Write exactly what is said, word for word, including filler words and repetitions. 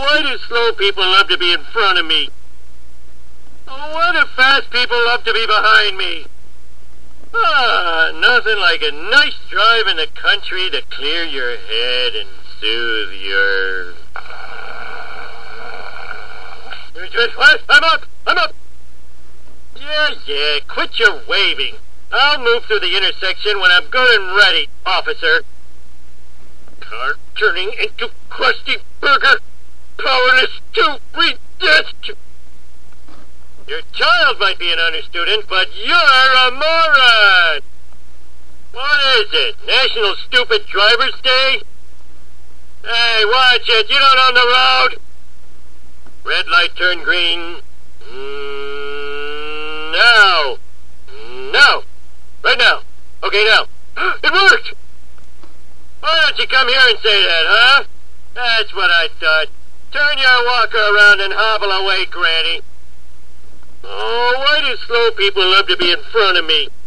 why do slow people love to be in front of me? Oh, why do fast people love to be behind me? Ah, nothing like a nice drive in the country to clear your head and soothe your... What? I'm up! I'm up! Yeah, yeah, quit your waving. I'll move through the intersection when I'm good and ready, officer. Car turning into Krusty Burger. Powerless to redestined. Your child might be an honor student, but you're a moron! What is it? National Stupid Drivers Day? Hey, watch it! You don't own the road! Red light turn green. Mm, now! Now! Right now! Okay, now! It worked! Why don't you come here and say that, huh? That's what I thought. Turn your walker around and hobble away, Granny. Oh, why do slow people love to be in front of me?